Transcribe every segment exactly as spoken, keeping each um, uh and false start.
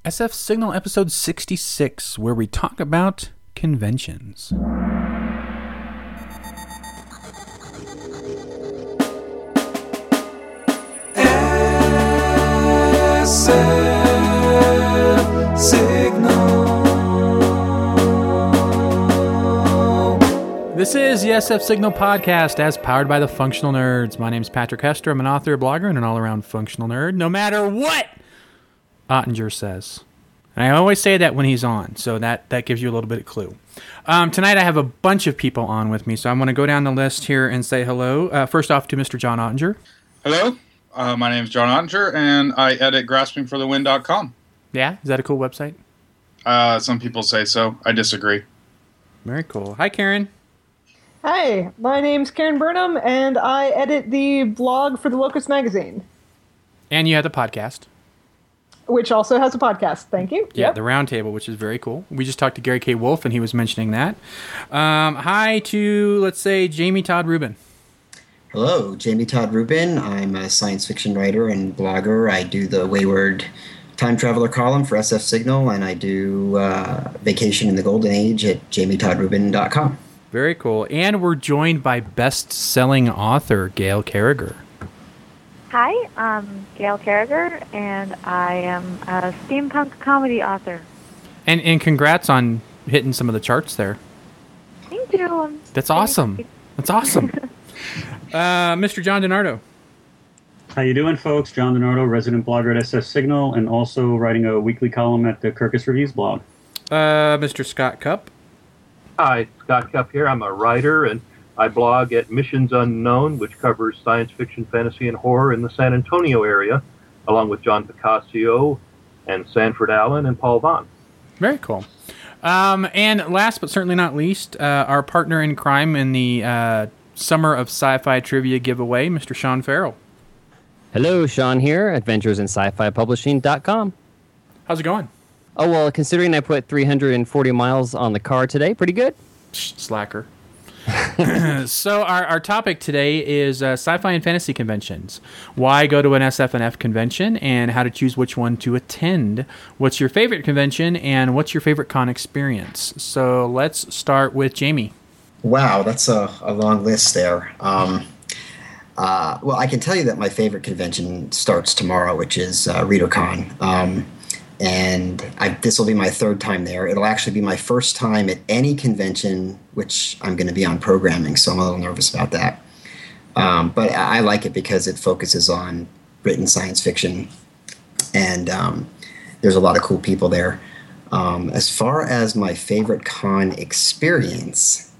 S F Signal episode sixty-six, where we talk about conventions. S F Signal. This is the S F Signal podcast, as powered by the Functional Nerds. My name is Patrick Hester. I'm an author, blogger, and an all-around functional nerd, no matter what Ottinger says. And I always say that when he's on, so that, that gives you a little bit of clue. Um, tonight I have a bunch of people on with me, so I'm going to go down the list here and say hello. Uh, first off to Mister John Ottinger. Hello, uh, my name is John Ottinger, and I edit grasping for the wind dot com. Yeah? Is that a cool website? Uh, some people say so. I disagree. Very cool. Hi, Karen. Hi, my name's Karen Burnham, and I edit the blog for the Locust Magazine. And you have the podcast. Which also has a podcast. Thank you. Yeah, yep. The Roundtable, which is very cool. We just talked to Gary K. Wolf, and he was mentioning that. Um, hi to, let's say, Jamie Todd Rubin. Hello, Jamie Todd Rubin. I'm a science fiction writer and blogger. I do the Wayward Time Traveler column for S F Signal, and I do uh, Vacation in the Golden Age at jamie todd rubin dot com. Very cool. And we're joined by best-selling author Gail Carriger. Hi, I'm Gail Carriger, and I am a steampunk comedy author. And and congrats on hitting some of the charts there. Thank you. That's awesome. That's awesome. uh, Mister John DiNardo. How you doing, folks? John DiNardo, resident blogger at S F Signal, and also writing a weekly column at the Kirkus Reviews blog. Uh, Mister Scott Cupp. Hi, Scott Cupp here. I'm a writer, and I blog at Missions Unknown, which covers science fiction, fantasy, and horror in the San Antonio area, along with John Picasso and Sanford Allen and Paul Vaughn. Very cool. Um, and last but certainly not least, uh, our partner in crime in the uh, Summer of Sci-Fi Trivia giveaway, Mister Sean Farrell. Hello, Sean here, adventures in sci fi publishing dot com. How's it going? Oh, well, considering I put three hundred forty miles on the car today, pretty good. Slacker. So our, our topic today is uh, sci-fi and fantasy conventions. Why go to an S F N F convention and how to choose which one to attend. What's your favorite convention and what's your favorite con experience? So let's start with Jamie. Wow, that's a, a long list there. Um, uh, well, I can tell you that my favorite convention starts tomorrow, which is uh, ReaderCon. Um, And I, this will be my third time there. It'll actually be my first time at any convention, which I'm going to be on programming, so I'm a little nervous about that. Um, but I like it because it focuses on written science fiction, and um, there's a lot of cool people there. Um, as far as my favorite con experience,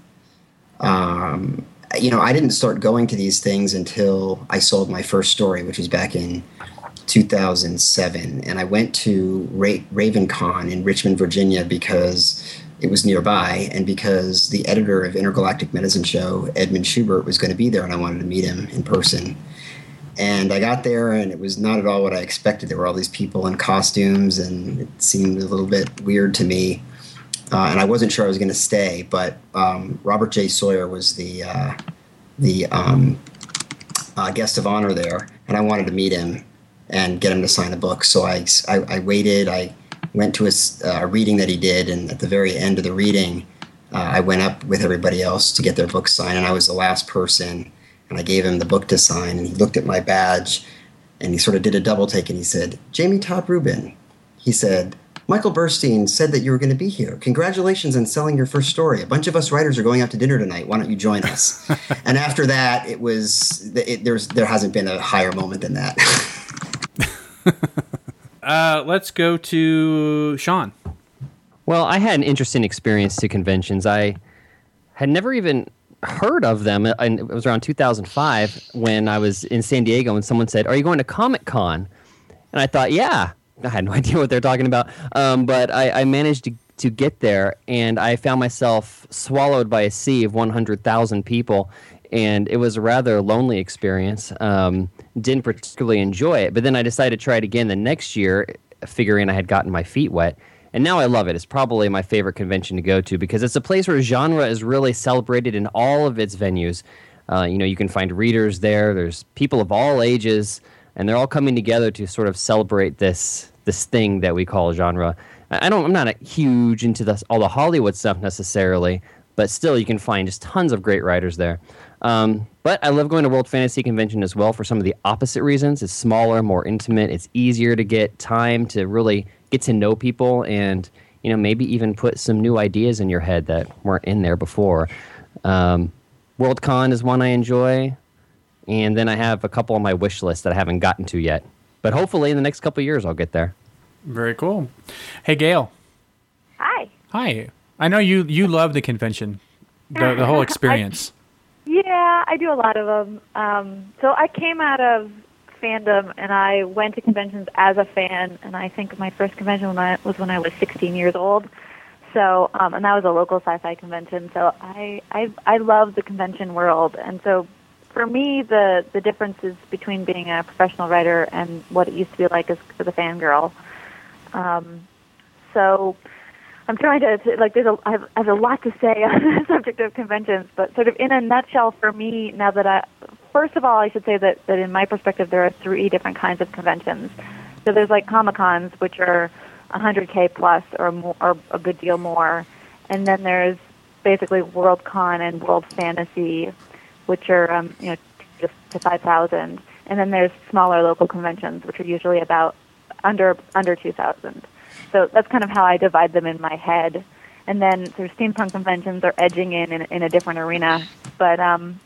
um, you know, I didn't start going to these things until I sold my first story, which was back in two thousand seven, and I went to Ra- RavenCon in Richmond, Virginia, because it was nearby, and because the editor of Intergalactic Medicine Show, Edmund Schubert, was going to be there, and I wanted to meet him in person. And I got there, and it was not at all what I expected. There were all these people in costumes, and it seemed a little bit weird to me. Uh, and I wasn't sure I was going to stay, but um, Robert J. Sawyer was the uh, the um, uh, guest of honor there, and I wanted to meet him and get him to sign a book. So I, I, I waited. I went to a, a reading that he did, and at the very end of the reading, uh, I went up with everybody else to get their book signed, and I was the last person, and I gave him the book to sign, and he looked at my badge, and he sort of did a double take, and he said, "Jamie Todd Rubin." He said, "Michael Burstein said that you were going to be here. Congratulations on selling your first story. A bunch of us writers are going out to dinner tonight. Why don't you join us?" And after that, it was it, there's there hasn't been a higher moment than that. uh, let's go to Sean. Well, I had an interesting experience to conventions. I had never even heard of them. And it was around two thousand five when I was in San Diego, and someone said, "Are you going to Comic-Con?" And I thought, yeah. I had no idea what they're talking about. Um, but I, I managed to, to get there, and I found myself swallowed by a sea of one hundred thousand people. And it was a rather lonely experience. Um, didn't particularly enjoy it. But then I decided to try it again the next year, figuring I had gotten my feet wet. And now I love it. It's probably my favorite convention to go to because it's a place where genre is really celebrated in all of its venues. Uh, you know, you can find readers there. There's people of all ages, and they're all coming together to sort of celebrate this this thing that we call genre. I don't. I'm not a huge into the, all the Hollywood stuff necessarily, but still, you can find just tons of great writers there. Um, but I love going to World Fantasy Convention as well for some of the opposite reasons. It's smaller, more intimate. It's easier to get time to really get to know people, and you know, maybe even put some new ideas in your head that weren't in there before. Um, Worldcon is one I enjoy, and then I have a couple on my wish list that I haven't gotten to yet. But hopefully, in the next couple of years, I'll get there. Very cool. Hey, Gail. Hi. Hi. I know you, you love the convention, the the whole experience. I, yeah, I do a lot of them. Um, so I came out of fandom, and I went to conventions as a fan, and I think my first convention when I, was when I was sixteen years old. So, um, and that was a local sci-fi convention. So I, I, I love the convention world, and so for me, the the differences between being a professional writer and what it used to be like as, as a fangirl. Um, so I'm trying to, to like, there's a, I have, I have a lot to say on the subject of conventions, but sort of in a nutshell for me, now that I, first of all, I should say that, that in my perspective, there are three different kinds of conventions. So there's like Comic-Cons, which are one hundred K plus or more, or a good deal more. And then there's basically Worldcon and World Fantasy, which are, um, you know, just to five thousand. And then there's smaller local conventions, which are usually about under under two thousand. So that's kind of how I divide them in my head. And then sort of steampunk conventions are edging in in, in a different arena. But um,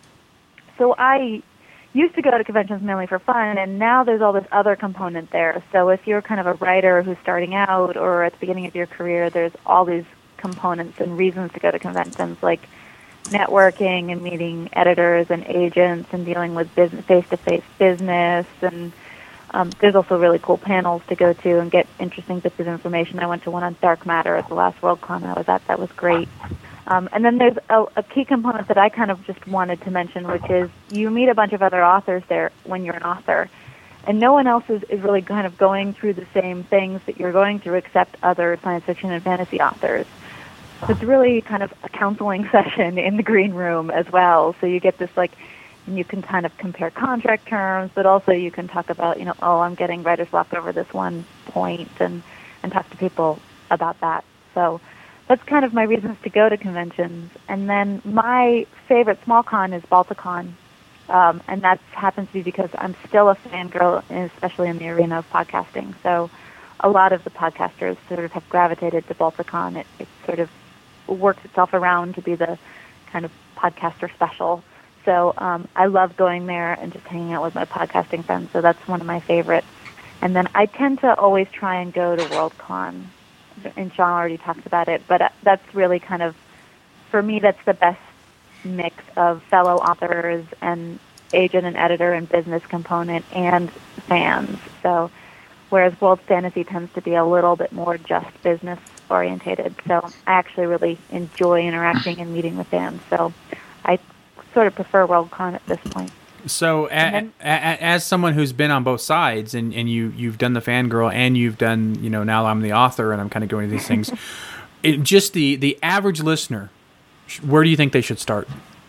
so I used to go to conventions mainly for fun, and now there's all this other component there. So if you're kind of a writer who's starting out or at the beginning of your career, there's all these components and reasons to go to conventions, like networking and meeting editors and agents and dealing with business, face-to-face business. And um, there's also really cool panels to go to and get interesting bits of information. I went to one on dark matter at the last Worldcon I was at. That was great. Um, and then there's a, a key component that I kind of just wanted to mention, which is you meet a bunch of other authors there when you're an author. And no one else is, is really kind of going through the same things that you're going through except other science fiction and fantasy authors. So it's really kind of a counseling session in the green room as well. So you get this, like, and you can kind of compare contract terms, but also you can talk about, you know, oh, I'm getting writer's block over this one point, and, and talk to people about that. So that's kind of my reasons to go to conventions. And then my favorite small con is Balticon, um, and that happens to be because I'm still a fangirl, especially in the arena of podcasting. So a lot of the podcasters sort of have gravitated to Balticon. It, it sort of works itself around to be the kind of podcaster special. So um, I love going there and just hanging out with my podcasting friends. So that's one of my favorites. And then I tend to always try and go to Worldcon. And Sean already talked about it, but that's really kind of, for me, that's the best mix of fellow authors and agent and editor and business component and fans. So whereas World Fantasy tends to be a little bit more just business orientated. So I actually really enjoy interacting and meeting with fans. So I sort of prefer Worldcon at this point. So, a, then, a, a, as someone who's been on both sides, and, and you you've done the fangirl, and you've done, you know, now I'm the author, and I'm kind of going to these things. it, just the the average listener, where do you think they should start?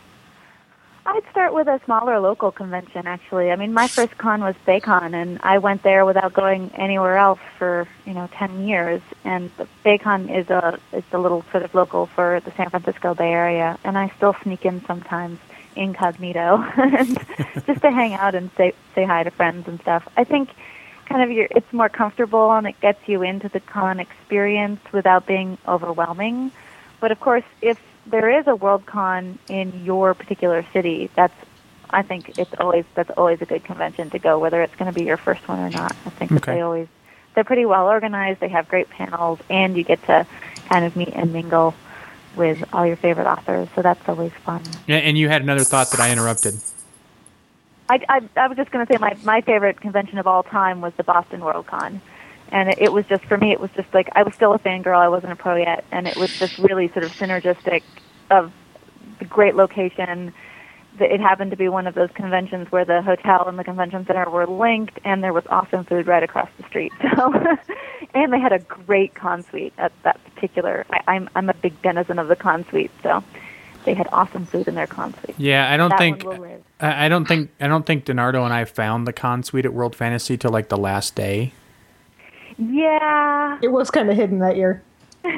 I'd start with a smaller local convention. Actually, I mean, my first con was BayCon, and I went there without going anywhere else for you know ten years. And BayCon is a is a little sort of local for the San Francisco Bay Area, and I still sneak in sometimes, incognito, and just to hang out and say say hi to friends and stuff. I think kind of you're, it's more comfortable and it gets you into the con experience without being overwhelming. But of course, if there is a Worldcon in your particular city, that's I think it's always that's always a good convention to go, whether it's going to be your first one or not. I think okay. that they always they're pretty well organized. They have great panels, and you get to kind of meet and mingle with all your favorite authors, so that's always fun. Yeah, and you had another thought that I interrupted. I, I, I was just going to say my, my favorite convention of all time was the Boston Worldcon. And it, it was just, for me, it was just like, I was still a fangirl, I wasn't a pro yet, and it was just really sort of synergistic of the great location. It happened to be one of those conventions where the hotel and the convention center were linked, and there was awesome food right across the street. So, and they had a great con suite at that particular. I, I'm I'm a big denizen of the con suite, so they had awesome food in their con suite. Yeah, I don't that think one will live. I don't think I don't think DiNardo and I found the con suite at World Fantasy till like the last day. Yeah. It was kind of hidden that year.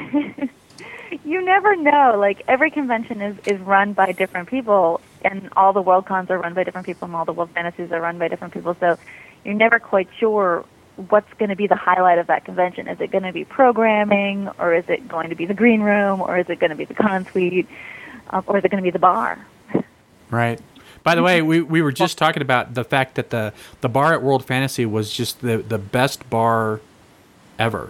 You never know. Like, every convention is, is run by different people, and all the World Cons are run by different people, and all the World Fantasies are run by different people, so you're never quite sure what's going to be the highlight of that convention. Is it going to be programming, or is it going to be the green room, or is it going to be the con suite, uh, or is it going to be the bar? Right. By the way, we, we were just talking about the fact that the, the bar at World Fantasy was just the, the best bar ever.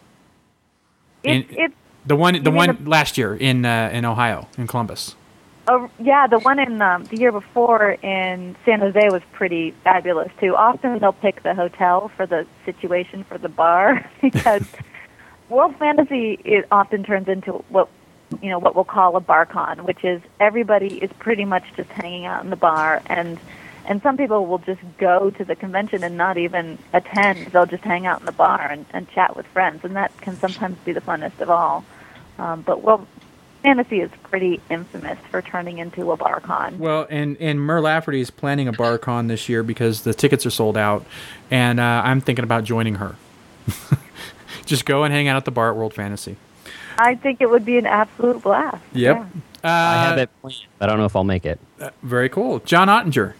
It's, In, it's the one the mean one the- last year in uh, in Ohio, in Columbus. Oh, yeah, the one in um, the year before in San Jose was pretty fabulous, too. Often they'll pick the hotel for the situation for the bar because World Fantasy it often turns into what you know what we'll call a bar con, which is everybody is pretty much just hanging out in the bar, and and some people will just go to the convention and not even attend. They'll just hang out in the bar and, and chat with friends, and that can sometimes be the funnest of all. Um, but World Fantasy is pretty infamous for turning into a bar con. Well, and, and Mur Lafferty is planning a bar con this year because the tickets are sold out, and uh, I'm thinking about joining her. Just go and hang out at the bar at World Fantasy. I think it would be an absolute blast. Yep. Yeah. Uh, I have it planned, but I don't know if I'll make it. Uh, very cool. John Ottinger.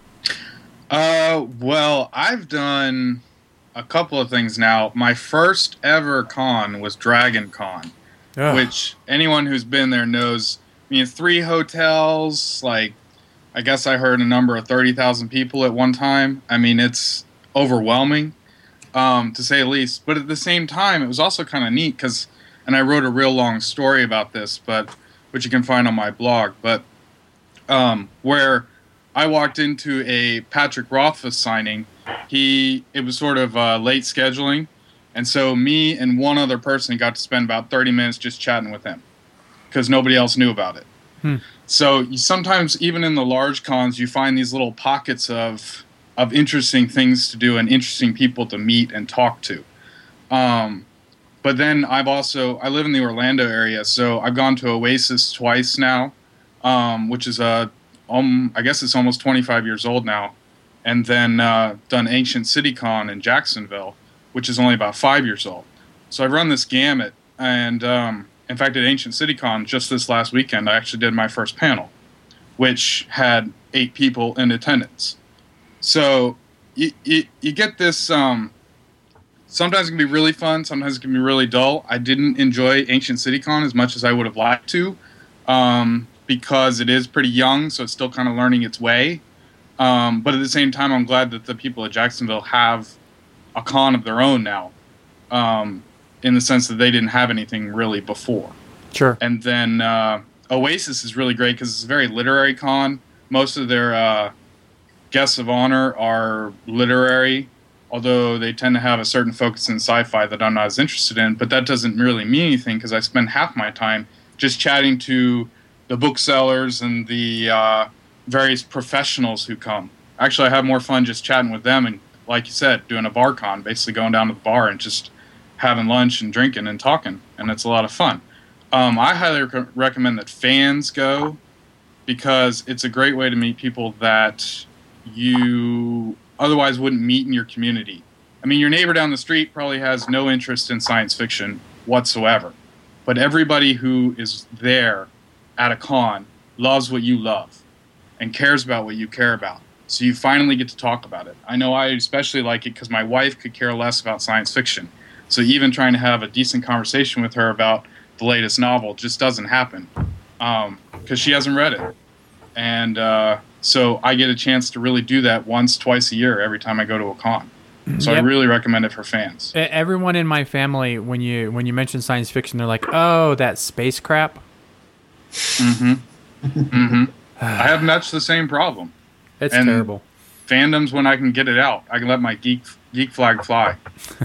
Uh, well, I've done a couple of things now. My first ever con was Dragon Con, Ugh. which anyone who's been there knows. I mean, three hotels, like, I guess I heard a number of thirty thousand people at one time. I mean, it's overwhelming, um, to say the least. But at the same time, it was also kind of neat because, and I wrote a real long story about this, but which you can find on my blog, but um, where I walked into a Patrick Rothfuss signing. He it was sort of uh, late scheduling, and so me and one other person got to spend about thirty minutes just chatting with him because nobody else knew about it. Hmm. So you, sometimes even in the large cons, you find these little pockets of of interesting things to do and interesting people to meet and talk to. Um, but then I've also I live in the Orlando area, so I've gone to Oasis twice now, um, which is a Um, I guess it's almost twenty-five years old now, and then uh, done Ancient City Con in Jacksonville, which is only about five years old. So I've run this gamut, and um, in fact, at Ancient City Con just this last weekend, I actually did my first panel, which had eight people in attendance. So you, you, you get this, um, sometimes it can be really fun, sometimes it can be really dull. I didn't enjoy Ancient City Con as much as I would have liked to. Um, because it is pretty young, so it's still kind of learning its way. Um, but at the same time, I'm glad that the people at Jacksonville have a con of their own now, um, in the sense that they didn't have anything really before. Sure. And then uh, Oasis is really great because it's a very literary con. Most of their uh, guests of honor are literary, although they tend to have a certain focus in sci-fi that I'm not as interested in. But that doesn't really mean anything because I spend half my time just chatting to the booksellers and the uh, various professionals who come. Actually, I have more fun just chatting with them and, like you said, doing a bar con, basically going down to the bar and just having lunch and drinking and talking, and it's a lot of fun. Um, I highly rec- recommend that fans go because it's a great way to meet people that you otherwise wouldn't meet in your community. I mean, your neighbor down the street probably has no interest in science fiction whatsoever, but everybody who is there at a con loves what you love and cares about what you care about. So you finally get to talk about it. I know I especially like it because my wife could care less about science fiction. So even trying to have a decent conversation with her about the latest novel just doesn't happen because um, she hasn't read it. And uh, so I get a chance to really do that once, twice a year every time I go to a con. So Yep. I really recommend it for fans. E- Everyone in my family, when you when you mention science fiction, they're like, "Oh, that space crap." Mm-hmm. Mm-hmm. I have much the same problem. It's And terrible. Fandoms when I can get it out. I can let my geek geek flag fly.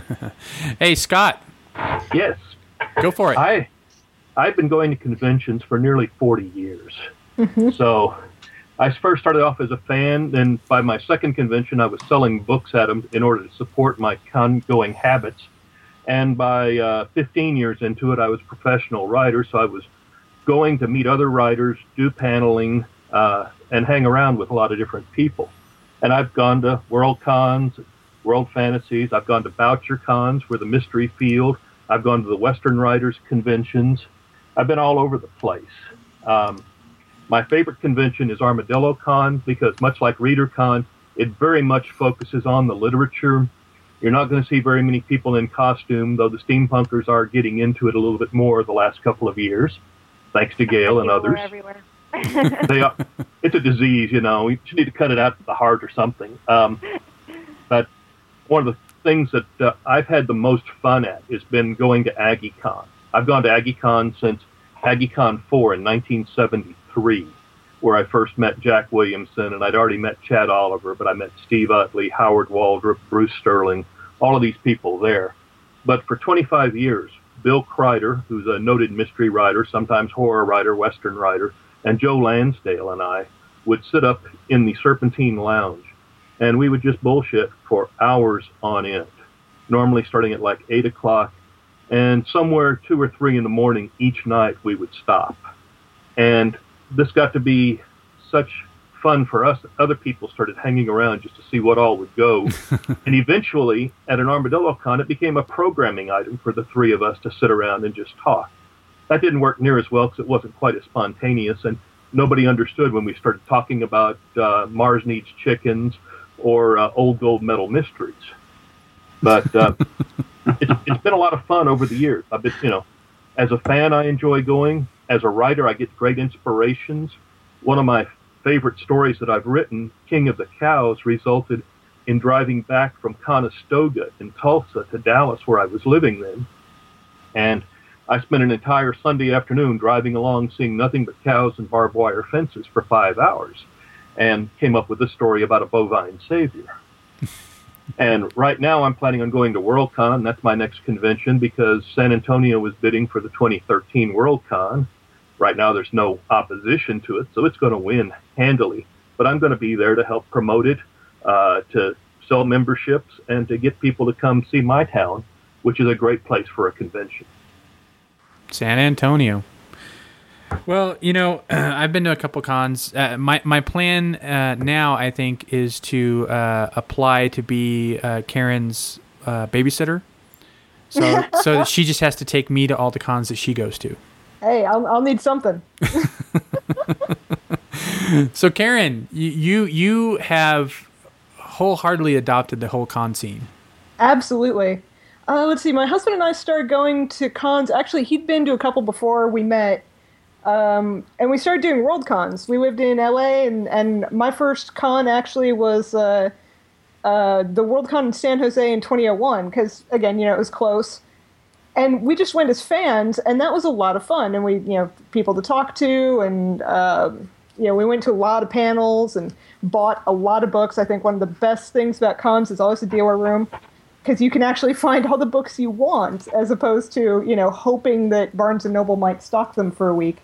Hey, Scott, Yes, go for it. I, I've been going to conventions for nearly forty years. So I first started off as a fan. Then by my second convention, I was selling books at them in order to support my con-going habits. And by uh, fifteen years into it, I was a professional writer, so I was going to meet other writers, do paneling, uh, and hang around with a lot of different people. And I've gone to World Cons, World Fantasies. I've gone to Boucher Cons, where the Mystery Field. I've gone to the Western Writers Conventions. I've been all over the place. Um, my favorite convention is Armadillo Con, because much like ReaderCon, it very much focuses on the literature. You're not going to see very many people in costume, though the steampunkers are getting into it a little bit more the last couple of years, thanks to Gail and others. Everywhere. they are, it's a disease, you know. You need to cut it out at the heart or something. Um, but one of the things that uh, I've had the most fun at has been going to AggieCon. I've gone to AggieCon since AggieCon four in nineteen seventy-three, where I first met Jack Williamson, and I'd already met Chad Oliver, but I met Steve Utley, Howard Waldrop, Bruce Sterling, all of these people there. But for twenty-five years, Bill Kreider, who's a noted mystery writer, sometimes horror writer, Western writer, and Joe Lansdale and I would sit up in the Serpentine Lounge, and we would just bullshit for hours on end, normally starting at like eight o'clock, and somewhere two or three in the morning each night we would stop. And this got to be such fun for us that other people started hanging around just to see what all would go. And eventually, at an Armadillo Con, it became a programming item for the three of us to sit around and just talk. That didn't work near as well because it wasn't quite as spontaneous, and nobody understood when we started talking about uh, Mars Needs Chickens or uh, Old Gold Medal Mysteries. But uh, it's, it's been a lot of fun over the years. I've been, you know, as a fan, I enjoy going. As a writer, I get great inspirations. One of my favorite stories that I've written, King of the Cows, resulted in driving back from Conestoga in Tulsa to Dallas, where I was living then. And I spent an entire Sunday afternoon driving along, seeing nothing but cows and barbed wire fences for five hours, and came up with a story about a bovine savior. And right now I'm planning on going to Worldcon. That's my next convention, because San Antonio was bidding for the twenty thirteen Worldcon. Right now there's no opposition to it, so it's going to win handily. But I'm going to be there to help promote it, uh, to sell memberships, and to get people to come see my town, which is a great place for a convention. San Antonio. Well, you know, I've been to a couple cons. Uh, my my plan uh, now, I think, is to uh, apply to be uh, Karen's uh, babysitter. So so that she just has to take me to all the cons that she goes to. Hey, I'll I'll need something. So Karen, you, you you have wholeheartedly adopted the whole con scene. Absolutely. Uh, let's see. My husband and I started going to cons. Actually, he'd been to a couple before we met. Um, and we started doing world cons. We lived in L A, and, and my first con actually was uh, uh, the World Con in San Jose in twenty oh one, because, again, you know, it was close. And we just went as fans, and that was a lot of fun. And we, you know, people to talk to, and, um, you know, we went to a lot of panels and bought a lot of books. I think one of the best things about cons is always the dealer room, because you can actually find all the books you want, as opposed to, you know, hoping that Barnes and Noble might stock them for a week.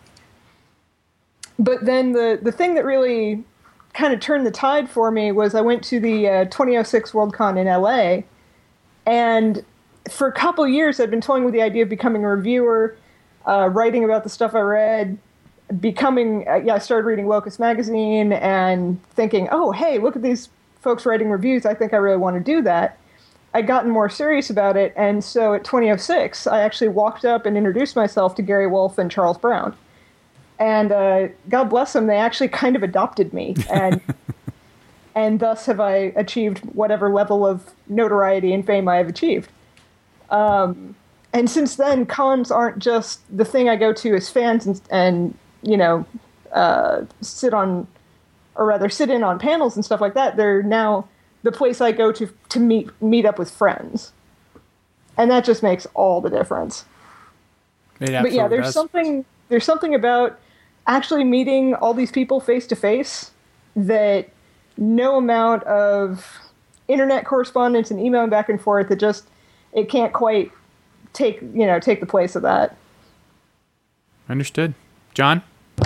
But then the, the thing that really kind of turned the tide for me was I went to the uh, twenty oh six Worldcon in L A, and for a couple years I'd been toying with the idea of becoming a reviewer, uh, writing about the stuff I read, becoming, uh, yeah, I started reading Locus Magazine and thinking, oh, hey, look at these folks writing reviews, I think I really want to do that. I'd gotten more serious about it, and so at twenty oh six I actually walked up and introduced myself to Gary Wolfe and Charles Brown. And uh, God bless them, they actually kind of adopted me, and and thus have I achieved whatever level of notoriety and fame I have achieved. Um, and since then, cons aren't just the thing I go to as fans and, and you know, uh, sit on, or rather sit in on panels and stuff like that. They're now the place I go to to meet meet up with friends. And that just makes all the difference. But yeah, there's does. something there's something about actually meeting all these people face to face that no amount of internet correspondence and emailing back and forth, it just it can't quite take you know take the place of that. Understood. John?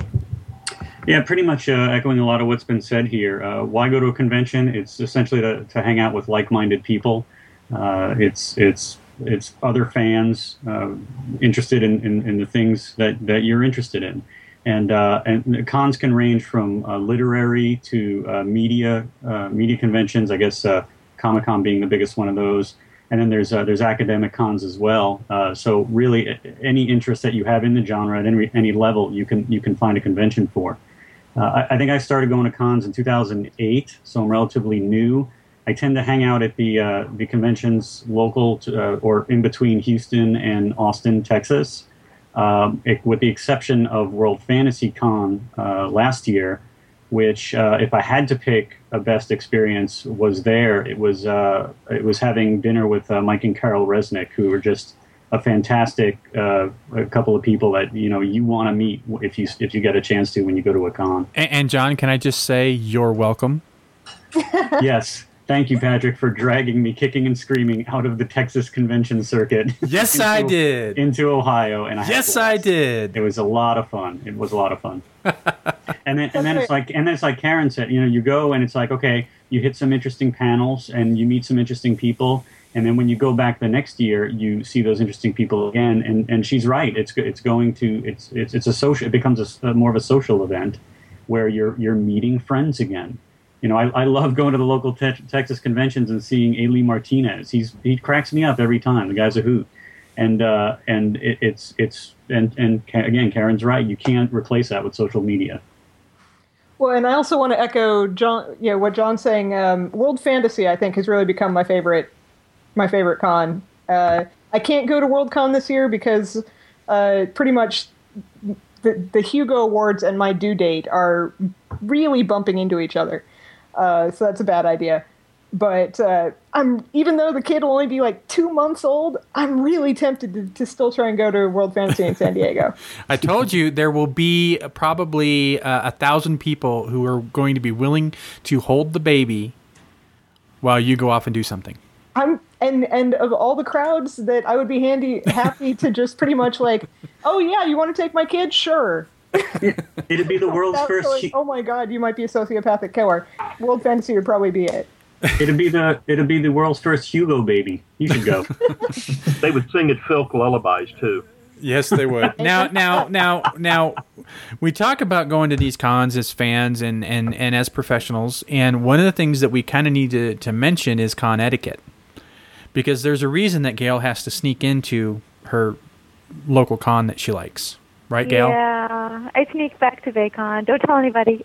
Yeah, pretty much uh, echoing a lot of what's been said here. Uh, why go to a convention? It's essentially to, to hang out with like-minded people. Uh, it's it's it's other fans uh, interested in, in, in the things that, that you're interested in. And uh, and cons can range from uh, literary to uh, media uh, media conventions. I guess uh, Comic-Con being the biggest one of those. And then there's uh, there's academic cons as well. Uh, so really, any interest that you have in the genre at any any level, you can you can find a convention for. Uh, I, I think I started going to cons in two thousand eight, so I'm relatively new. I tend to hang out at the uh, the conventions local to, uh, or in between Houston and Austin, Texas, um, it, with the exception of World Fantasy Con uh, last year, which uh, if I had to pick a best experience was there. It was uh, it was having dinner with uh, Mike and Carol Resnick, who were just a fantastic uh, a couple of people that you know you want to meet if you if you get a chance to when you go to a con. And, and John, can I just say you're welcome? Yes. Thank you, Patrick, for dragging me kicking and screaming out of the Texas convention circuit. Yes, into, I did. Into Ohio, and I yes, I did. It was a lot of fun. It was a lot of fun. and then, and then it's like, and then it's like Karen said. You know, you go and it's like, okay, you hit some interesting panels and you meet some interesting people, and then when you go back the next year, you see those interesting people again. And, and she's right. It's it's going to it's it's it's a social. It becomes a, a more of a social event where you're you're meeting friends again. You know, I, I love going to the local te- Texas conventions and seeing Ailey Martinez. He's he cracks me up every time. The guy's a hoot, and uh, and it, it's it's and and again, Karen's right. You can't replace that with social media. Well, and I also want to echo John. You know what John's saying. Um, World Fantasy, I think, has really become my favorite my favorite con. Uh, I can't go to Worldcon this year because uh, pretty much the the Hugo Awards and my due date are really bumping into each other. Uh, so that's a bad idea. But uh, I'm even though the kid will only be like two months old, I'm really tempted to, to still try and go to World Fantasy in San Diego. I told you there will be probably uh, a thousand people who are going to be willing to hold the baby while you go off and do something. I'm and and of all the crowds that I would be handy happy to just pretty much like, oh yeah, you want to take my kid? Sure. It'd be the world's That's first. like, oh my god, you might be a sociopathic killer. World Fantasy would probably be it. It'd be the it'd be the world's first Hugo baby. You should go. They would sing at Filk lullabies too. Yes, they would. now, now, now, now, we talk about going to these cons as fans and, and, and as professionals, and one of the things that we kind of need to, to mention is con etiquette, because there's a reason that Gail has to sneak into her local con that she likes. Right, Gail? Yeah, I sneak back to Vacon. Don't tell anybody.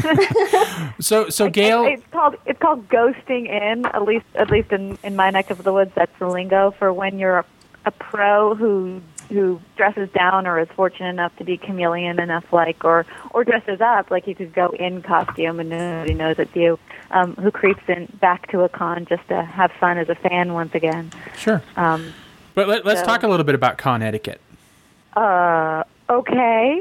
so, so Gail, it's, it's called it's called ghosting in. At least, at least in, in my neck of the woods, that's the lingo for when you're a, a pro who who dresses down or is fortunate enough to be chameleon enough, like or or dresses up, like you could go in costume and nobody knows it's you. Um, who creeps in back to a con just to have fun as a fan once again? Sure. Um, but let, let's so, talk a little bit about con etiquette. Uh. Okay.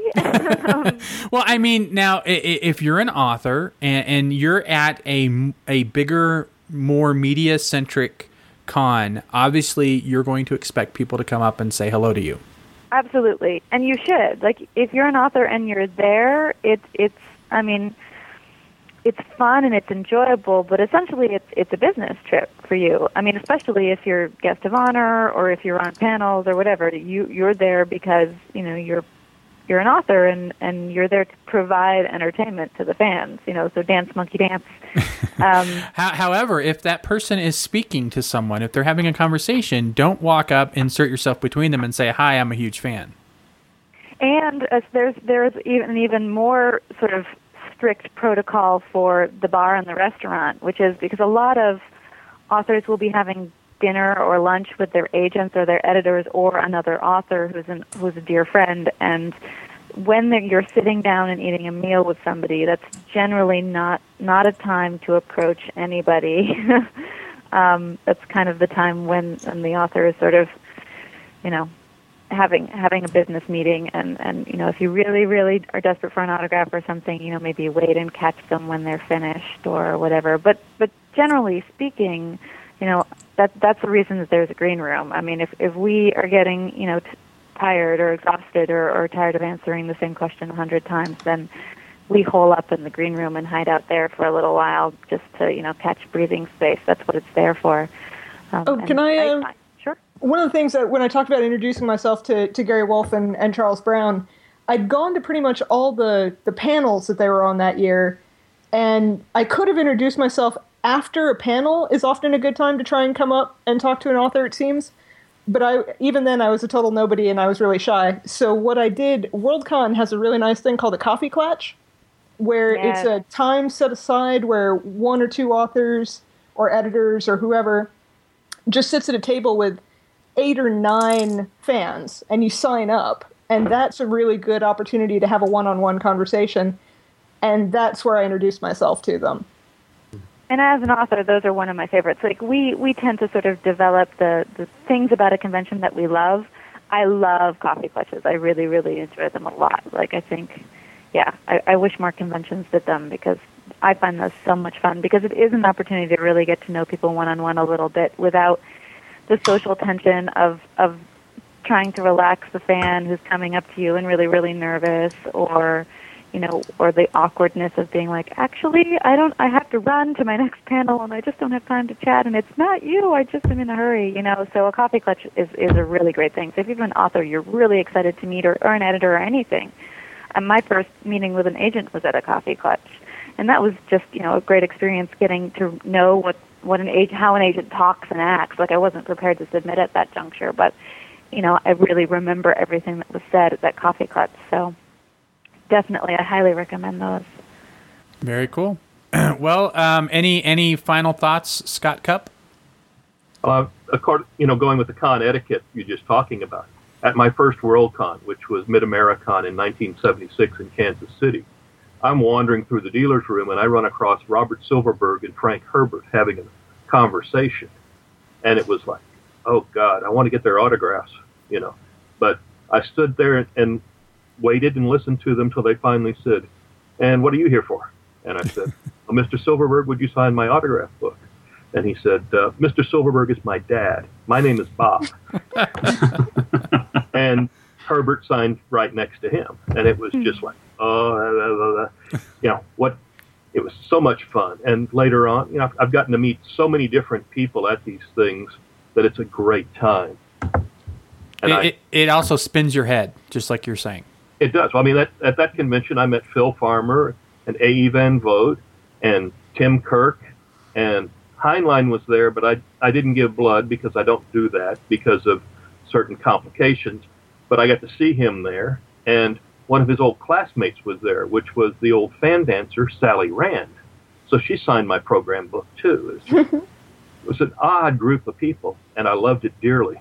Well, I mean, now, if you're an author and, and you're at a, a bigger, more media-centric con, obviously you're going to expect people to come up and say hello to you. Absolutely. And you should. Like, if you're an author and you're there, it's, it's I mean, it's fun and it's enjoyable, but essentially it's it's a business trip for you. I mean, especially if you're guest of honor or if you're on panels or whatever, you you're there because, you know, you're you're an author and, and you're there to provide entertainment to the fans, you know, so dance, monkey dance. Um, However, if that person is speaking to someone, if they're having a conversation, don't walk up, insert yourself between them and say, hi, I'm a huge fan. And uh, there's there's even an even more sort of strict protocol for the bar and the restaurant, which is because a lot of authors will be having dinner or lunch with their agents or their editors or another author who's an, who's a dear friend, and when you're sitting down and eating a meal with somebody, that's generally not not a time to approach anybody. um, that's kind of the time when, when the author is sort of, you know, having having a business meeting, and, and you know, if you really, really are desperate for an autograph or something, you know, maybe wait and catch them when they're finished or whatever. But but generally speaking, you know, that that's the reason that there's a green room. I mean, if if we are getting, you know, t- tired or exhausted or, or tired of answering the same question a hundred times, then we hole up in the green room and hide out there for a little while just to, you know, catch breathing space. That's what it's there for. Um, oh, can I... Uh... I Sure. One of the things that when I talked about introducing myself to, to Gary Wolfe and, and Charles Brown, I'd gone to pretty much all the, the panels that they were on that year, and I could have introduced myself after a panel is often a good time to try and come up and talk to an author, it seems. But I even then, I was a total nobody, and I was really shy. So what I did, Worldcon has a really nice thing called a coffee clatch, where Yes. it's a time set aside where one or two authors or editors or whoever just sits at a table with eight or nine fans, and you sign up. And that's a really good opportunity to have a one-on-one conversation. And that's where I introduced myself to them. And as an author, those are one of my favorites. Like we, we tend to sort of develop the, the things about a convention that we love. I love coffee clutches. I really, really enjoy them a lot. Like I think, yeah, I, I wish more conventions did them because I find those so much fun because it is an opportunity to really get to know people one-on-one a little bit without the social tension of, of trying to relax the fan who's coming up to you and really, really nervous, or, you know, or the awkwardness of being like, actually, I don't, I have to run to my next panel and I just don't have time to chat and it's not you, I just am in a hurry, you know. So a coffee clutch is, is a really great thing. So if you're an author you're really excited to meet, or, or an editor or anything. And my first meeting with an agent was at a coffee clutch. And that was just, you know, a great experience getting to know what, what an agent, how an agent talks and acts. Like I wasn't prepared to submit at that juncture, but you know, I really remember everything that was said at that coffee clutch. So definitely, I highly recommend those. Very cool. Well, um, any any final thoughts, Scott Cup? Uh, according, you know, going with the con etiquette you're just talking about, at my first Worldcon, which was Mid-Americon in nineteen seventy-six in Kansas City, I'm wandering through the dealer's room and I run across Robert Silverberg and Frank Herbert having a conversation. And it was like, oh, God, I want to get their autographs, you know. But I stood there and, and waited and listened to them till they finally said, and what are you here for? And I said, well, Mister Silverberg, would you sign my autograph book? And he said, uh, Mister Silverberg is my dad. My name is Bob. And Herbert signed right next to him. And it was just like, oh, uh, uh, uh, you know, what? It was so much fun. And later on, you know, I've gotten to meet so many different people at these things that it's a great time. And It, I, it, it also spins your head, just like you're saying. It does. Well, I mean, at, at that convention, I met Phil Farmer and A E Van Vogt and Tim Kirk, and Heinlein was there, but I I didn't give blood because I don't do that because of certain complications. But I got to see him there, and one of his old classmates was there, which was the old fan dancer Sally Rand. So she signed my program book too. It was, it was an odd group of people, and I loved it dearly.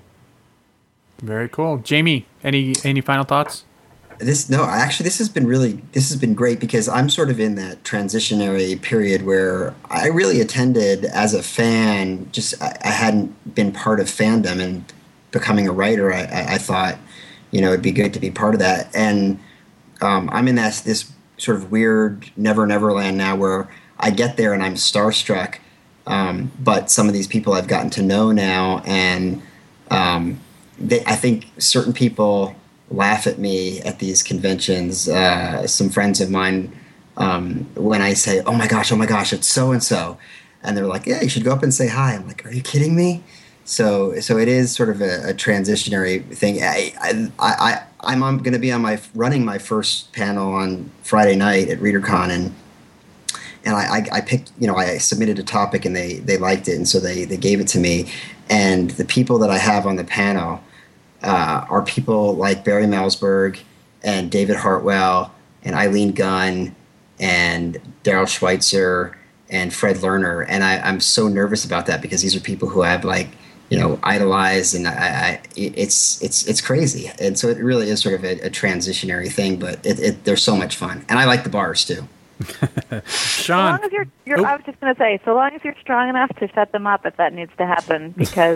Very cool. Jamie, any any final thoughts? This no, actually, this has been really this has been great because I'm sort of in that transitionary period where I really attended as a fan. Just I, I hadn't been part of fandom, and becoming a writer, I, I, I thought, you know, it'd be good to be part of that. And um, I'm in that this sort of weird never never land now where I get there and I'm starstruck. Um, but some of these people I've gotten to know now, and um, they, I think certain people laugh at me at these conventions. Uh, some friends of mine, um, when I say, "Oh my gosh, oh my gosh, it's so and so," and they're like, "Yeah, you should go up and say hi." I'm like, "Are you kidding me?" So, so it is sort of a, a transitionary thing. I, I, I, I'm going to be on my running my first panel on Friday night at ReaderCon, and and I, I, I picked, you know, I submitted a topic and they, they liked it, and so they, they gave it to me. And the people that I have on the panel uh, are people like Barry Malzberg and David Hartwell and Eileen Gunn and Daryl Schweitzer and Fred Lerner. And I, I'm so nervous about that because these are people who I've like, you know, idolized, and I, I it's it's it's crazy. And so it really is sort of a, a transitionary thing, but it, it, they're so much fun, and I like the bars too. Sean, So long as you're, you're oh. I was just going to say, so long as you're strong enough to shut them up if that needs to happen, because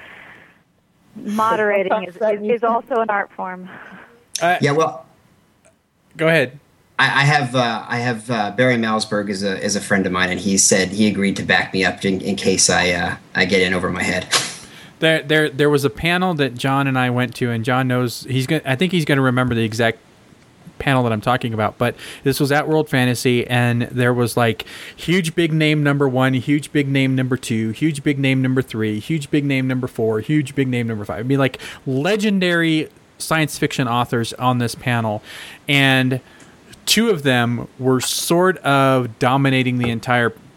moderating is, is, is also an art form. Uh, Yeah, well, go ahead. I, I have uh, I have uh, Barry Malzberg is a is a friend of mine, and he said he agreed to back me up in, in case I uh, I get in over my head. There, there, there was a panel that John and I went to, and John knows he's going. I think he's going to remember the exact panel that I'm talking about. But this was at World Fantasy, and there was like huge big name number one, huge big name number two, huge big name number three, huge big name number four, huge big name number five. I mean, like legendary science fiction authors on this panel, and two of them were sort of dominating the entire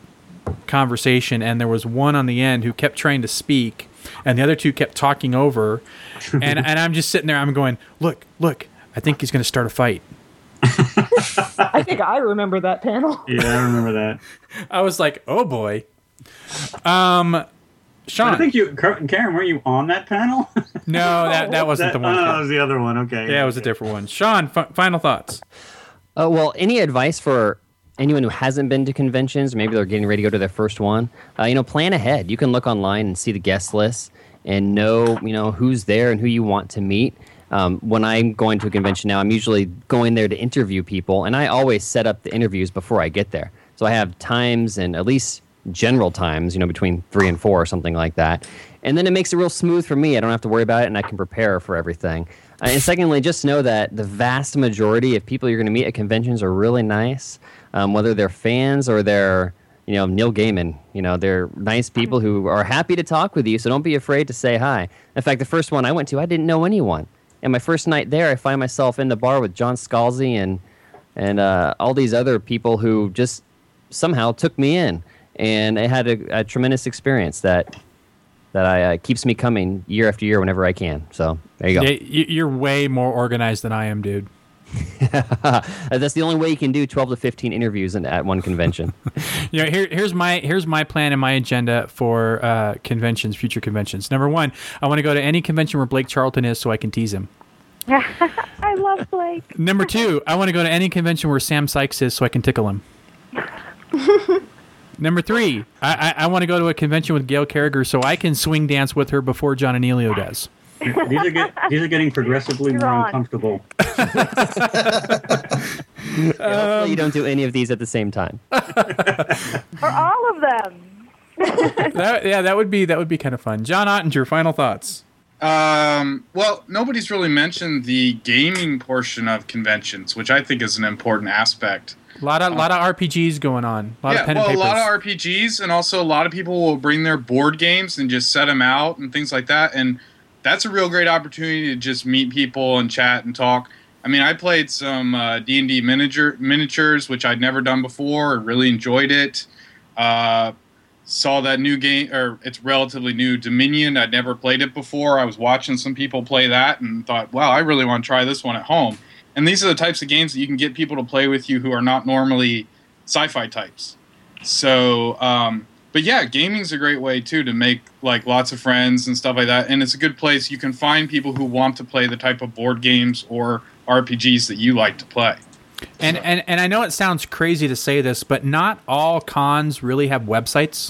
conversation, and there was one on the end who kept trying to speak, and the other two kept talking over, and and I'm just sitting there. I'm going, look, look. I think he's going to start a fight. I think I remember that panel. Yeah, I remember that. I was like, oh boy. Um, Sean, I think you, Karen, were you on that panel? No, that that wasn't that, the one. Oh, that was the other one. Okay. Yeah, it was a different one. Sean, f- final thoughts. Uh, well, any advice for anyone who hasn't been to conventions? Maybe they're getting ready to go to their first one. Uh, you know, plan ahead. You can look online and see the guest list and know, you know, who's there and who you want to meet. Um, when I'm going to a convention now, I'm usually going there to interview people, and I always set up the interviews before I get there. So I have times and at least general times, you know, between three and four or something like that. And then it makes it real smooth for me. I don't have to worry about it, and I can prepare for everything. Uh, and secondly, just know that the vast majority of people you're going to meet at conventions are really nice, um, whether they're fans or they're, you know, Neil Gaiman. You know, they're nice people who are happy to talk with you, so don't be afraid to say hi. In fact, the first one I went to, I didn't know anyone. And my first night there, I find myself in the bar with John Scalzi and and uh, all these other people who just somehow took me in, and I had a, a tremendous experience that that I uh, keeps me coming year after year whenever I can. So there you go. Yeah, you're way more organized than I am, dude. That's the only way you can do twelve to fifteen interviews in, at one convention. You know, here, here's my here's my plan and my agenda for uh, conventions, future conventions. Number one, I want to go to any convention where Blake Charlton is so I can tease him. I love Blake. Number two, I want to go to any convention where Sam Sykes is so I can tickle him. Number three, I, I, I want to go to a convention with Gail Carriger so I can swing dance with her before John Anelio does. These are get, these are getting progressively You're more on. uncomfortable. Hopefully you don't do any of these at the same time. For all of them. That, yeah, that would be that would be kind of fun. John Ottinger, final thoughts. Um, well, nobody's really mentioned the gaming portion of conventions, which I think is an important aspect. A lot of lot of R P Gs going on. A lot yeah, of pen well, and a papers. lot of R P Gs, and also a lot of people will bring their board games and just set them out and things like that. And that's a real great opportunity to just meet people and chat and talk. I mean, I played some uh, D and D miniature, miniatures, which I'd never done before. Really enjoyed it. Uh, saw that new game, or it's relatively new, Dominion. I'd never played it before. I was watching some people play that and thought, wow, I really want to try this one at home. And these are the types of games that you can get people to play with you who are not normally sci-fi types. So, um, but yeah, gaming's a great way too to make like lots of friends and stuff like that. And it's a good place. You can find people who want to play the type of board games or R P Gs that you like to play. And, and and I know it sounds crazy to say this, but not all cons really have websites.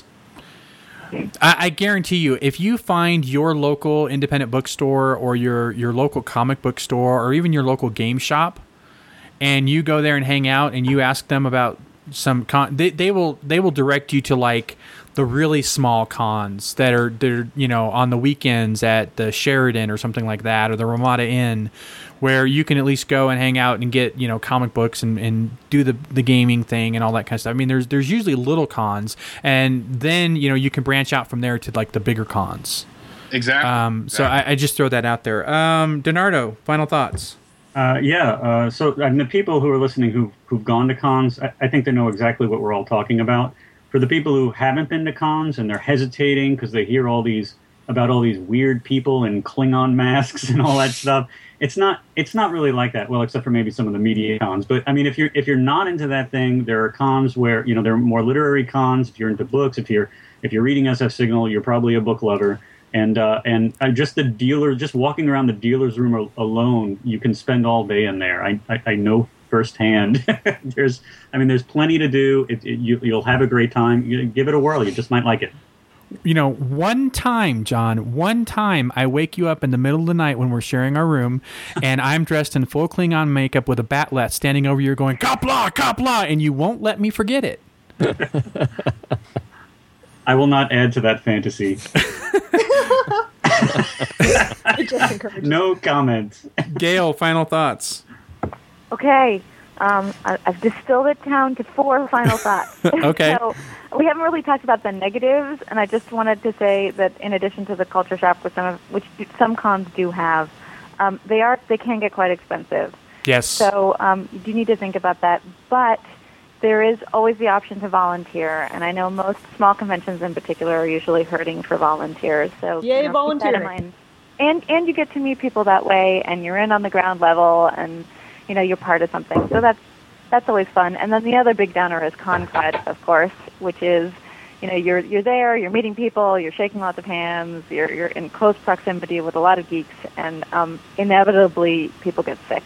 I, I guarantee you, if you find your local independent bookstore or your, your local comic book store or even your local game shop, and you go there and hang out and you ask them about some con, they, they will they will direct you to like the really small cons that are they're you know on the weekends at the Sheridan or something like that, or the Ramada Inn, where you can at least go and hang out and get, you know, comic books and, and do the, the gaming thing and all that kind of stuff. I mean, there's there's usually little cons, and then, you know, you can branch out from there to like the bigger cons. Exactly. Um, exactly. So I, I just throw that out there. Um, Donardo, final thoughts. Uh, yeah, uh, so and the people who are listening who've, who've gone to cons, I, I think they know exactly what we're all talking about. For the people who haven't been to cons and they're hesitating because they hear all these about all these weird people in Klingon masks and all that stuff, it's not it's not really like that. Well, except for maybe some of the media cons. But I mean, if you're if you're not into that thing, there are cons where, you know, there are more literary cons. If you're into books, if you're if you're reading S F Signal, you're probably a book lover. And uh, and uh, just the dealer, just walking around the dealer's room al- alone, you can spend all day in there. I I, I know firsthand. there's, I mean, there's plenty to do. It, it, you, you'll have a great time. You, give it a whirl. You just might like it. You know, one time, John, one time I wake you up in the middle of the night when we're sharing our room, and I'm dressed in full Klingon makeup with a batlet standing over you going, Kapla, Kapla, and you won't let me forget it. I will not add to that fantasy. No comment. Gail, final thoughts. Okay. Um, I, I've distilled it down to four final thoughts. Okay. So we haven't really talked about the negatives, and I just wanted to say that in addition to the culture shop, which some of, which some cons do have, um, they are they can get quite expensive. Yes. So um, you do need to think about that. But there is always the option to volunteer, and I know most small conventions in particular are usually hurting for volunteers. So Yay, you know, volunteering. keep that in mind. And and you get to meet people that way, and you're in on the ground level, and you know you're part of something. So that's that's always fun. And then the other big downer is con crud, of course, which is you know you're you're there, you're meeting people, you're shaking lots of hands, you're you're in close proximity with a lot of geeks, and um, inevitably people get sick.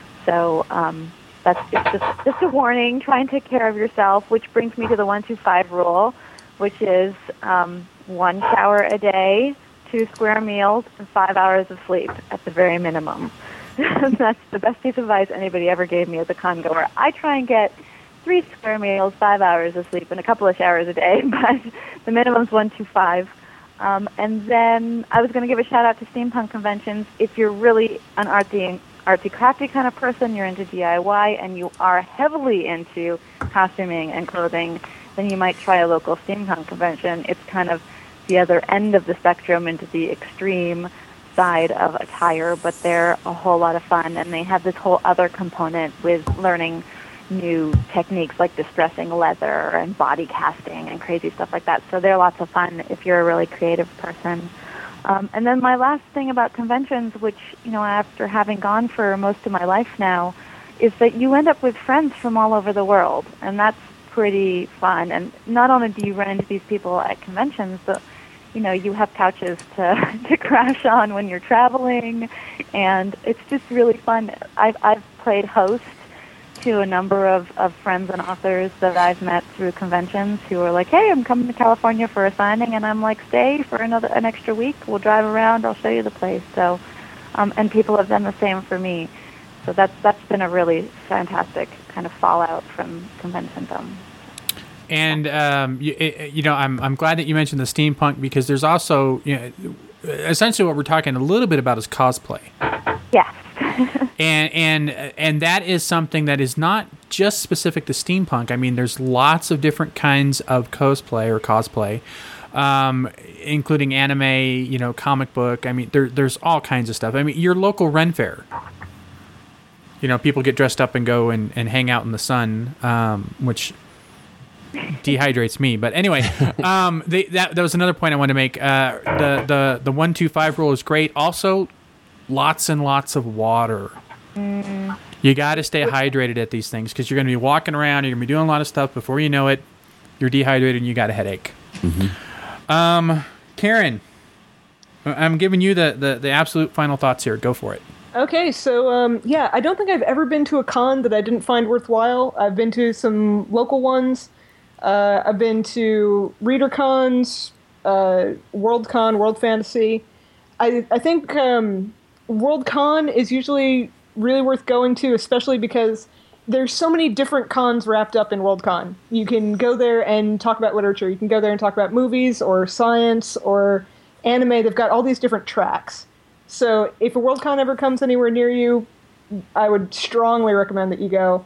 So um, that's it's just just a warning. Try and take care of yourself. Which brings me to the one two five rule, which is um, one shower a day, two square meals, and five hours of sleep at the very minimum. That's the best piece of advice anybody ever gave me as a con goer. I try and get three square meals, five hours of sleep, and a couple of showers a day, but the minimum's one, two, five. Um, and then I was going to give a shout out to steampunk conventions. If you're really an artsy, artsy crafty kind of person, you're into D I Y, and you are heavily into costuming and clothing, then you might try a local steampunk convention. It's kind of the other end of the spectrum into the extreme side of attire, but they're a whole lot of fun, and they have this whole other component with learning new techniques like distressing leather and body casting and crazy stuff like that. So they're lots of fun if you're a really creative person. Um, and then my last thing about conventions, which, you know, after having gone for most of my life now, is that you end up with friends from all over the world, and that's pretty fun. And not only do you run into these people at conventions, but you know, you have couches to, to crash on when you're traveling, and it's just really fun. I've, I've played host to a number of, of friends and authors that I've met through conventions who are like, hey, I'm coming to California for a signing, and I'm like, stay for another an extra week. We'll drive around. I'll show you the place. So, um, and people have done the same for me. So that's that's been a really fantastic kind of fallout from convention-dom. And um, you, you know, I'm I'm glad that you mentioned the steampunk, because there's also, you know, essentially what we're talking a little bit about is cosplay. Yes. and and and that is something that is not just specific to steampunk. I mean, there's lots of different kinds of cosplay or cosplay, um, including anime, you know, comic book. I mean, there there's all kinds of stuff. I mean, your local Ren Fair. You know, people get dressed up and go and, and hang out in the sun, um, which dehydrates me. But anyway, um, they, that that was another point I wanted to make. Uh, the the the one two five rule is great. Also, lots and lots of water. Mm. You got to stay hydrated at these things, because you're going to be walking around. You're going to be doing a lot of stuff. Before you know it, you're dehydrated and you got a headache. Mm-hmm. Um, Karen, I'm giving you the, the the absolute final thoughts here. Go for it. Okay, so um, yeah, I don't think I've ever been to a con that I didn't find worthwhile. I've been to some local ones. Uh, I've been to Reader Cons, uh, Worldcon, World Fantasy. I I think um, Worldcon is usually really worth going to, especially because there's so many different cons wrapped up in Worldcon. You can go there and talk about literature. You can go there and talk about movies or science or anime. They've got all these different tracks. So if a Worldcon ever comes anywhere near you, I would strongly recommend that you go.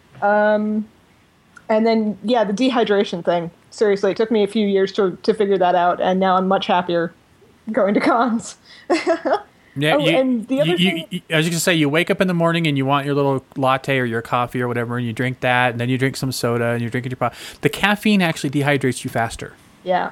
Um, and then, yeah, the dehydration thing. Seriously, it took me a few years to to figure that out, and now I'm much happier going to cons. Yeah, oh, you, and the other you, thing, you, I was just gonna say, you wake up in the morning and you want your little latte or your coffee or whatever, and you drink that, and then you drink some soda, and you're drinking your pop. The caffeine actually dehydrates you faster. Yeah.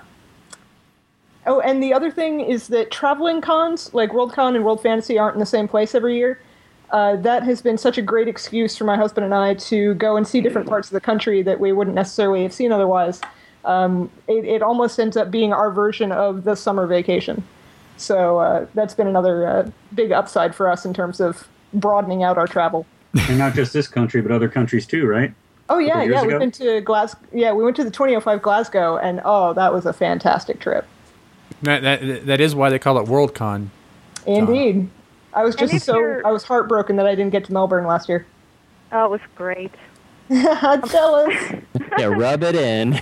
Oh, and the other thing is that traveling cons, like Worldcon and World Fantasy, aren't in the same place every year. Uh, that has been such a great excuse for my husband and I to go and see different parts of the country that we wouldn't necessarily have seen otherwise. Um, it, it almost ends up being our version of the summer vacation. So uh, that's been another uh, big upside for us in terms of broadening out our travel. And not just this country, but other countries too, right? Oh yeah, yeah. ago? We've been to Glasgow. Yeah, we went to the twenty oh five Glasgow, and oh, that was a fantastic trip. That that, that is why they call it Worldcon. Indeed, I was just so you're... I was heartbroken that I didn't get to Melbourne last year. Oh, it was great. Jealous. Yeah, rub it in.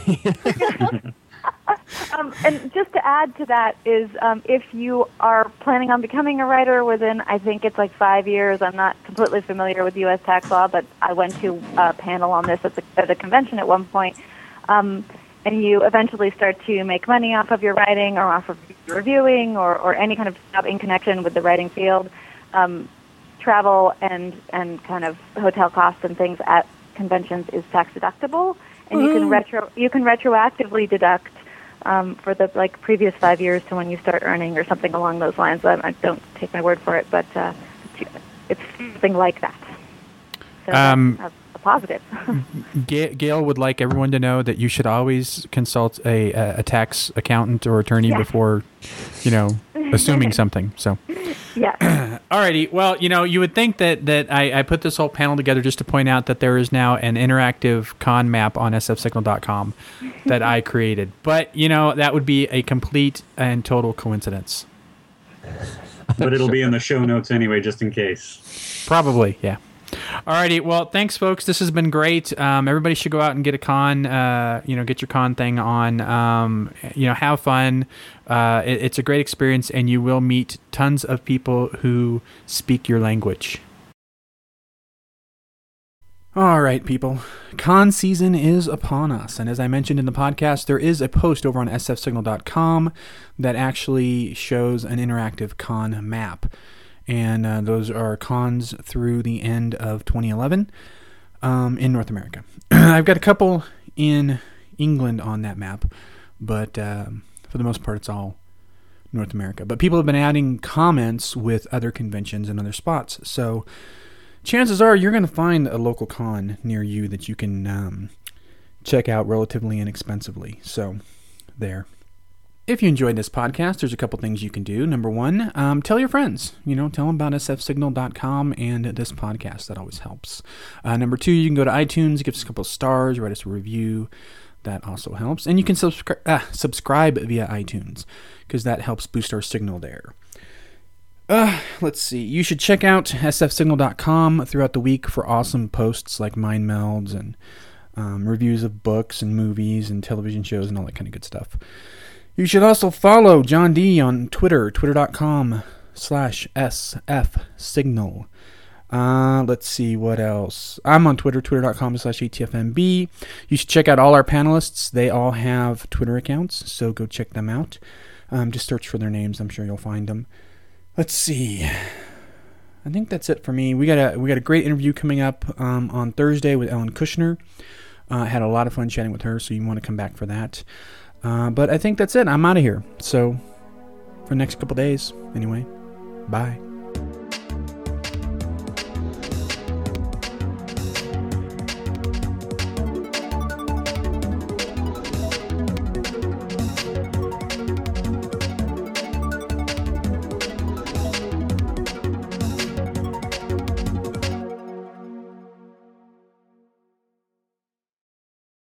Um, and just to add to that is, um, if you are planning on becoming a writer within, I think it's like five years. I'm not completely familiar with U S tax law, but I went to a panel on this at the, at the convention at one point. Um, and you eventually start to make money off of your writing or off of your reviewing or, or any kind of job in connection with the writing field. Um, travel and, and kind of hotel costs and things at conventions is tax deductible, and you can retro you can retroactively deduct um, for the like previous five years to when you start earning or something along those lines. I, I don't take my word for it, but uh, it's, it's something like that. So Um, that's a positive. Ga- Gail would like everyone to know that you should always consult a, a, a tax accountant or attorney Yeah. before, you know, assuming something. So, Yeah. alrighty. Well, you know, you would think that that I, I put this whole panel together just to point out that there is now an interactive con map on s f signal dot com that I created, but you know that would be a complete and total coincidence. But it'll be in the show notes anyway, just in case. Probably, yeah. Alrighty, well, thanks, folks. This has been great. Um, everybody should go out and get a con, uh, you know, get your con thing on. Um, you know, have fun. Uh, it, it's a great experience, and you will meet tons of people who speak your language. All right, people. Con season is upon us, and as I mentioned in the podcast, there is a post over on s f signal dot com that actually shows an interactive con map. And uh, those are cons through the end of twenty eleven um, in North America. I've got a couple in England on that map, but um, for the most part, it's all North America. But people have been adding comments with other conventions and other spots, so chances are you're going to find a local con near you that you can um, check out relatively inexpensively. So there. If you enjoyed this podcast, there's a couple things you can do. Number one, um, tell your friends. You know, tell them about s f signal dot com and this podcast. That always helps. Uh, number two, you can go to iTunes, give us a couple of stars, write us a review. That also helps. And you can subscri- uh, subscribe via iTunes because that helps boost our signal there. Uh, let's see. You should check out s f signal dot com throughout the week for awesome posts like Mind Melds and um, reviews of books and movies and television shows and all that kind of good stuff. You should also follow John D on Twitter, twitter dot com slash S F Signal. Uh, let's see what else. I'm on Twitter, twitter dot com slash A T F M B. You should check out all our panelists. They all have Twitter accounts, so go check them out. Um, just search for their names. I'm sure you'll find them. Let's see. I think that's it for me. We got a we got a great interview coming up um, on Thursday with Ellen Kushner. I uh, had a lot of fun chatting with her, so you want to come back for that. Uh, but I think that's it. I'm out of here. So, for the next couple days, anyway, bye.